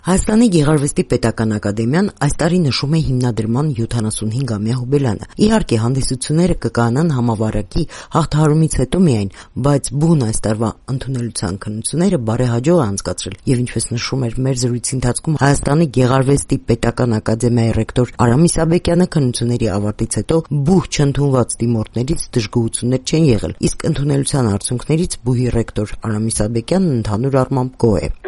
Հայաստանի Գեղարվեստի պետական ակադեմիան այս տարի նշում է հիմնադրման 75-ամյա հոբելյանը։ Իհարկե, հանդիսությունները կկայանան համավարակի հաղթահարումից հետո միայն, բայց բուն այս տարվա ընդունելության քննությունները բարեհաջող անցկացրել եւ ինչպես նշում էր մեր զրույցի ընթացքում Հայաստանի Գեղարվեստի պետական ակադեմիայի ռեկտոր Արամ Իսաբեկյանը, քննությունների ավարտից հետո բուհ չընդունված դիմորդներից դժգոհություններ չեն եղել, իսկ ընդունելության արդյունքներից բուհի ռեկտոր Արամ Իսաբեկյանն ընդհանուր առմամբ գոհ է։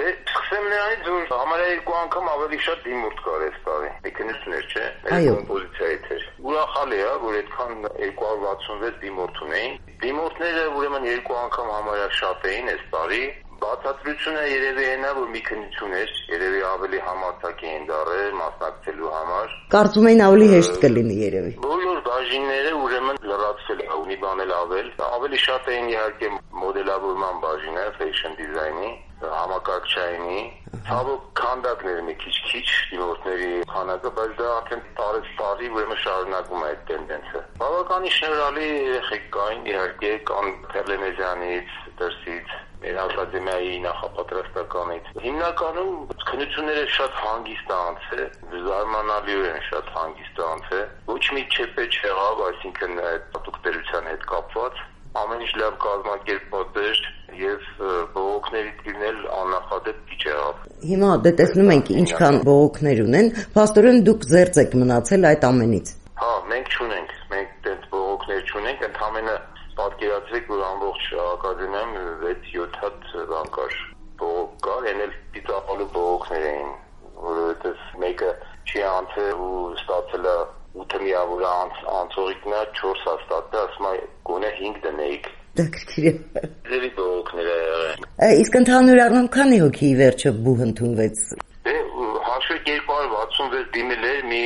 Համարյա երկու անգամ ավելի շատ դիմորդ կար այս տարի, քննություններ չէ, կոմպոզիցիայից էր։ Ուրախալի է, որ այդքան 266 դիմորդ ունեին։ Դիմորդները ուրեմն երկու անգամ համարյա շատ էին այս տարի։ Բացատրությունը երևի այն է, որ մի քննություն էր, երևի ավելի համարձակ էին դառել մասնակցելու համար։ Կարծում էին ավելի հեշտ կլինի երևի։ Բոլոր բաժինները ուրեմն լրացվել է, ունի բանել ավելի շատ էին իհարկե մոդելավորման բաժինը, fashion design-ի, համակարգչայինի, ցավոք քանդակները մի քիչ դիմորդների քանակը, բայց դա արդեն տարի ուրեմն շարունակում է այդ տենդենսը։ Բավականին շնորհալի երեխեք կային, իհարկե կան Թերլեմեզյանից, դրսից, մեր ակադեմիայի նախապատրաստականից։ Հիմնականում քննությունները շատ հանգիստ անցել, զարմանալիորեն շատ հանգիստ անցել։ Ոչ մի չեպեջ եղավ, այսինքն պատուկտերության հետ կապված, ամեն ինչ լավ կազմակերպված էր եւ բողոքների տիրնել աննախադեպ քիչ եղավ։ Հիմա դե տեսնում ենք ինչքան բողոքներ ունեն, փաստորեն դուք զերծ եք մնացել այդ ամենից։ Հա, մենք չունենք, մենք այդպես բողոքներ չունենք, ընդհանրապես պատկերացրեք, որ ամբողջ ակադեմիայում 6-7 հատ բան կար, բողոք կար, այն էլ պիտապալու բողոքներ էին, որովհետեւ մեկը չի անցել ու ստացել է 8 միավոր անցողիկն է 4 հաստատ է, ասում է գոնե 5 դնեիք։ Դա քրքիր է։ Ձերի բողոքներ է եղել։ Իսկ ընդհանուր առմամբ քանի հոգի ի վերջո բուհ ընդունվեց։ Դե հաշվեք 266 դիմել էր, մի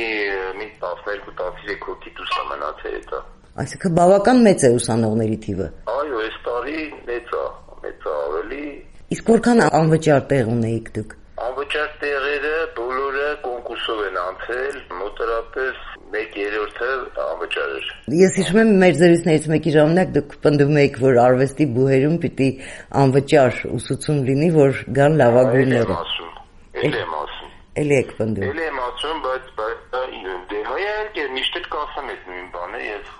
12-13 հոգի դուրս է մնացել հետո։ Այսինքն բավական մեծ է ուսանողների թիվը։ Այո, այս տարի մեծ է ավելի։ Իսկ որքան անվճար տեղ ունեիք դուք։ Անվճար տեղերը բոլորը կոնկուրսով են անցել, մոտավորապես 1/3-ը անվճար էր։ Ես հիշում եմ մեր զրույցներից մեկի ժամանակ դուք պնդում եք, որ արվեստի բուհերում պիտի անվճար ուսուցում լինի, որ գան լավագույնները։ Էլ եմ ասում։ Էլի եք պնդում։ Էլ եմ ասում, բայց դե հայերեն միշտ կասեմ այդ նույն բանը եւ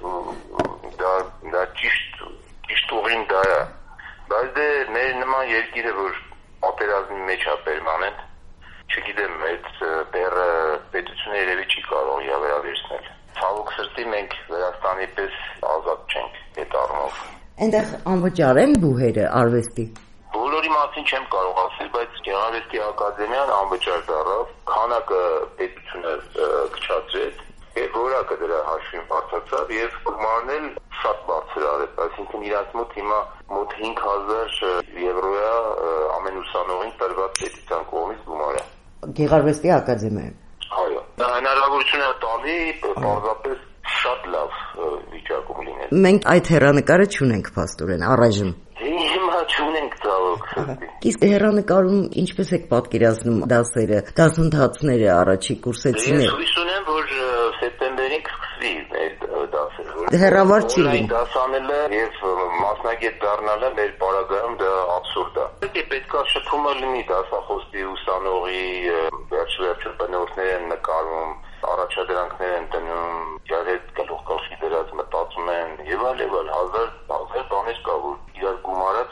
դա ճիշտ ուղին դա է։ Բայց դե մեր նման երկիրը, որ պատերազմի մեջ է պերմանենտ, չգիտեմ, այդ բեռը պետությունը երևի չի կարող վերավերցնել։ Ցավոք սրտի մենք Վրաստանի պես ազատ չենք այդ առումով։ Այնտեղ անվճար են բուհերը արվեստի։ Բոլորի մասին չեմ կարող ասել, բայց Գեղարվեստի ակադեմիան անվճար դառավ, քանակը պետությունը քչացրեց, եւ որակը դրա հաշվին բարձրացավ եւ գումարն էլ շատ բարձր արեց, այսինքն իրանց մոտ հիմա մոտ 5000 եվրոյա ամեն ուսանողին տրված պետության կողմից գումարը։ Գեղարվեստի ակադեմիայում։ Այո, դա հնարավորություն է տալի պարզապես շատ լավ վիճակում լինել։ Մենք այդ հեռանկարը չունենք փաստորեն առայժմ։ Հիմա չունենք ցավոք սրտի։ Իսկ հեռանկարում ինչպես եք պատկերացնում դասերը, դասընթացները, առաջի կուրսեցիները։ Ես հույս ունեմ, որ սեպտեմբերին կսկսվի այդ դասերը։ Հեռավար չի լինի։ Դասանելը եւ մասնագետ դառնալը մեր պարագայում դա աբսուրդ է։ Պետք է պետքա շփումը լինի դասախոսի ուսանողի, վերջ բնորդներ են նկարում, առաջադրանքներ են տնում, իրար հետ գլուխ գլխի դրած մտածում են եւ այլ հազար բաներ կա, որ իրար գումարած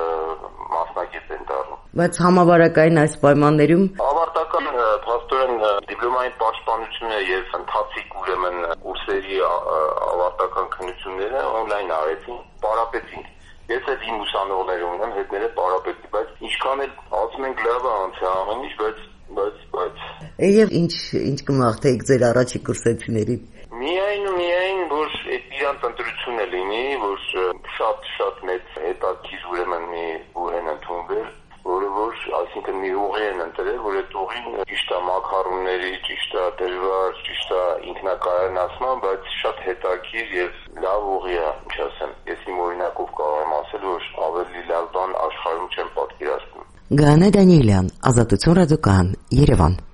մասնագետ են դառնում։ Բայց համավարակային այս պայմաններում ավարտական փաստորեն դիպլոմային պաշտպանությունը եւ ընթացիկ ուրեմն կուրսերի ավարտական քննությունները on-line արեցին, պարապեցին։ Ես այդ իմ ուսանողները ունեմ, հետները պարապեցի, բայց ինչքան էլ ասում ենք լավ է անցել ամեն ինչ, բայց Եվ ինչ կմաղթեիք ձեր առաջի կուրսեցիներին։ Միայն որ այդ իրանց ընտրությունը լինի, որ շատ մեծ հետաքրքիր ուրեմն մի բուհ են ընդունվել, որը որ այսինքն մի ուղի են ընտրել, որ այդ ուղին ճիշտ է մակարոնների, ճիշտ է դժվար, ճիշտ է ինքնակայանացման, բայց շատ հետաքրքիր եւ լավ ուղի է, ինչ ասեմ։ Ես իմ օրինակով կարող եմ ասել, որ ավելի լավ բան աշխարհում չեմ պատկերացնում։ Գաներ Դանիելյան, Ազատություն ռադիոկայան, Երևան։